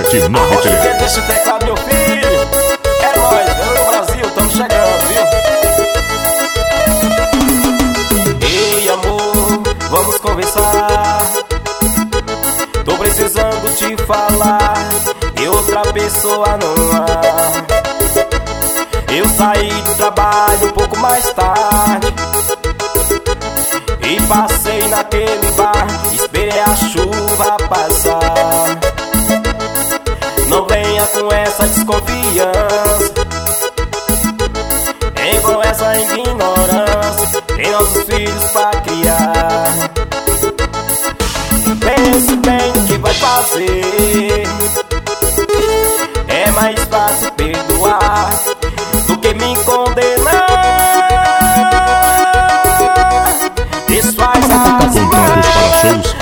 0793. Deixa o teclado, meu filho. É nóis, eu no Brasil, tamo chegando, viu? Ei, amor, vamos conversar. Tô precisando te falar, e outra pessoa não há. Eu saí do trabalho um pouco mais tarde e passei naquele bar, esperei a chuva passar. Não venha com essa desconfiança, nem com essa ignorância. Tem nossos filhos pra criar. Pense bem o que vai fazer. É mais fácil perdoar do que me condenar. Desfaz as Contatos para shows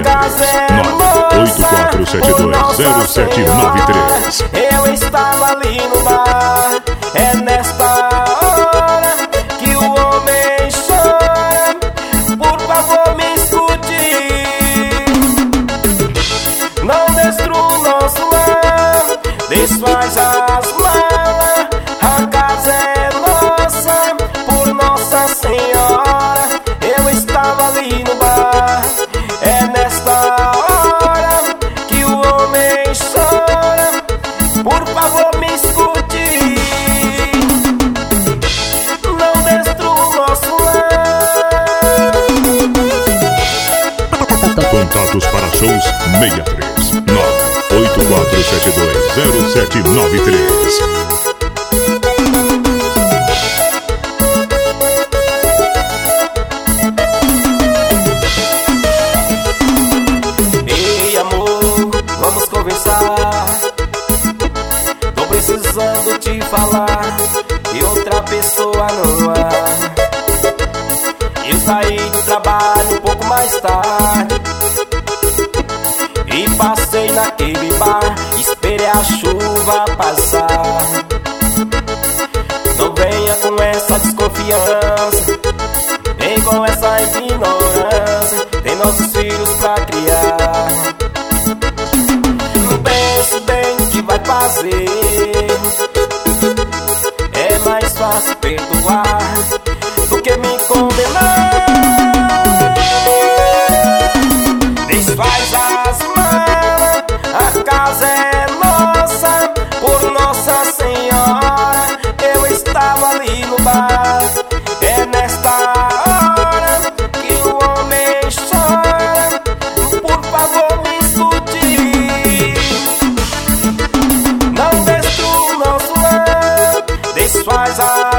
63 984720793. Eu estava ali no bar. É nesta hora que o homem chora. Por favor, me escute. Não destrua o nosso lar. Desfaz as malas. A casa é nossa. Por Nossa Senhora. Eu estava ali no bar. É nesta hora que o homem chora. Por favor, me escute. Não destrua o nosso lar. Contatos para shows 63 984720793. Ei, amor, vamos conversar. Tô precisando te falar, e outra pessoa não há. Eu saí do trabalho um pouco mais tarde e passei naquele bar, esperei a chuva passar. Não venha com essa desconfiança, nem com essa ignorância. Tem nossos filhos pra criar. Não pense bem o que vai fazer. É mais fácil perdoar do que me condenar. Desfaz as malas. A casa é nossa. Por Nossa Senhora. Eu estava ali no bar. É nesta hora que o homem chora. Por favor, me escute. Não destrua o nosso lar. Desfaz a